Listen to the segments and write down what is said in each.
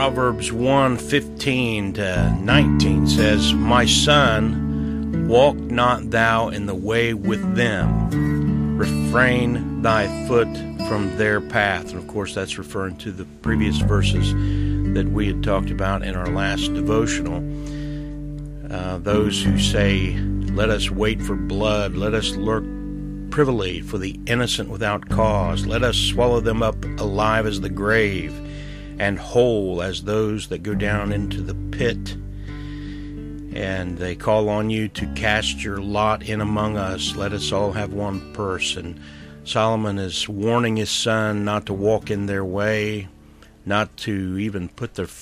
Proverbs 1:15-19 says, "My son, walk not thou in the way with them. Refrain thy foot from their path." And of course, that's referring to the previous verses that we had talked about in our last devotional. Those who say, "Let us wait for blood, let us lurk privily for the innocent without cause, let us swallow them up alive as the grave, and whole as those that go down into the pit. And they call on you to cast your lot in among us. Let us all have one purse." And Solomon is warning his son not to walk in their way, not to even put his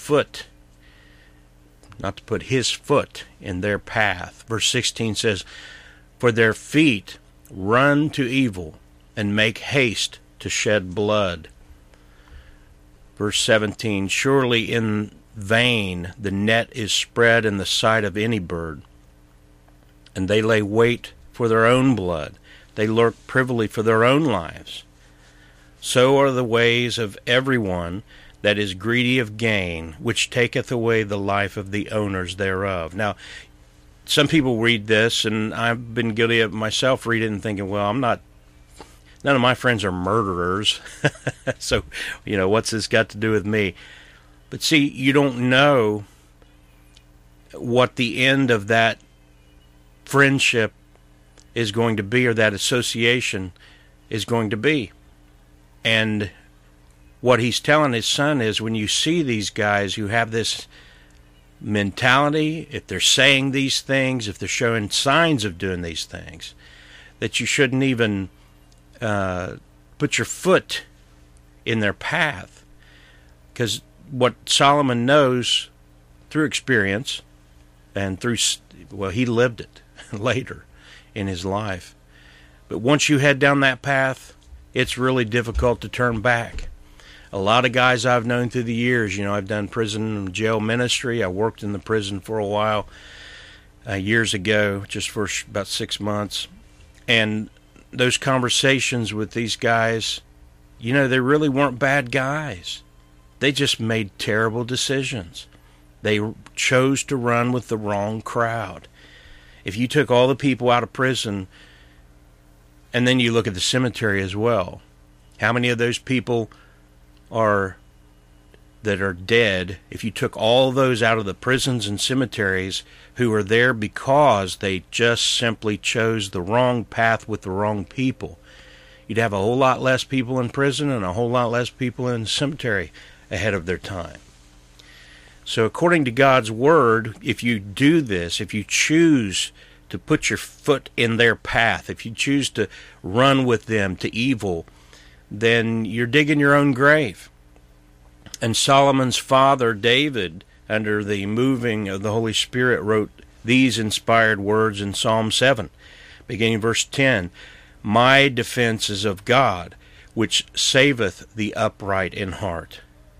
foot in their path. Verse 16 says, "For their feet run to evil, and make haste to shed blood." Verse 17, "Surely in vain the net is spread in the sight of any bird, and they lay wait for their own blood. They lurk privily for their own lives. So are the ways of everyone that is greedy of gain, which taketh away the life of the owners thereof." Now, some people read this, and I've been guilty of myself reading and thinking, well, none of my friends are murderers, so, what's this got to do with me? But see, you don't know what the end of that friendship is going to be, or that association is going to be. And what he's telling his son is, when you see these guys who have this mentality, if they're saying these things, if they're showing signs of doing these things, that you shouldn't even put your foot in their path. Because what Solomon knows through experience and he lived it later in his life. But once you head down that path, it's really difficult to turn back. A lot of guys I've known through the years, I've done prison and jail ministry. I worked in the prison for a while years ago, just for about 6 months. And those conversations with these guys, they really weren't bad guys. They just made terrible decisions. They chose to run with the wrong crowd. If you took all the people out of prison, and then you look at the cemetery as well, how many of those people that are dead, if you took all those out of the prisons and cemeteries, who are there because they just simply chose the wrong path with the wrong people, you'd have a whole lot less people in prison and a whole lot less people in the cemetery ahead of their time. So according to God's Word, if you do this, if you choose to put your foot in their path, if you choose to run with them to evil, then you're digging your own grave. And Solomon's father, David, under the moving of the Holy Spirit, wrote these inspired words in Psalm 7, beginning verse 10, "My defense is of God, which saveth the upright in heart.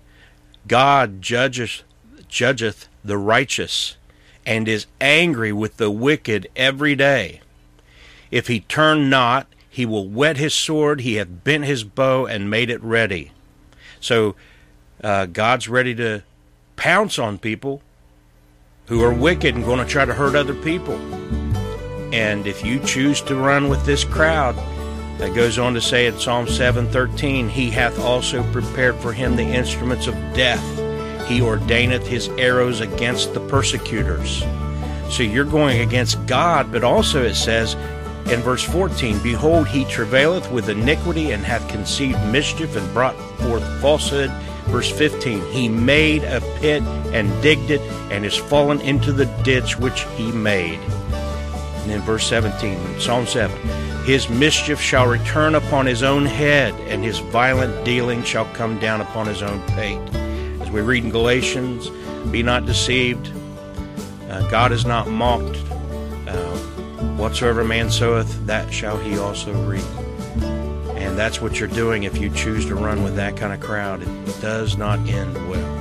God judgeth the righteous, and is angry with the wicked every day. If he turn not, he will whet his sword, he hath bent his bow and made it ready." So God's ready to pounce on people who are wicked and going to try to hurt other people. And if you choose to run with this crowd, that goes on to say in Psalm 7:13, "He hath also prepared for him the instruments of death. He ordaineth his arrows against the persecutors." So you're going against God, but also it says in verse 14, "Behold, he travaileth with iniquity, and hath conceived mischief, and brought forth falsehood." Verse 15, "He made a pit, and digged it, and is fallen into the ditch which he made." And then verse 17, Psalm 7, "His mischief shall return upon his own head, and his violent dealing shall come down upon his own pate." As we read in Galatians, "Be not deceived, God is not mocked. Whatsoever man soweth, that shall he also reap." And that's what you're doing if you choose to run with that kind of crowd. It does not end well.